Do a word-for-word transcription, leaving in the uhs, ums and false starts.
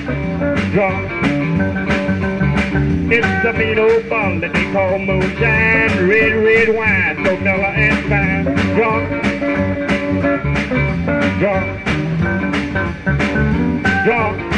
drunk. It's a mean old bottle that they call moonshine, red, red wine, so mellow and fine. Drunk, drunk, drunk.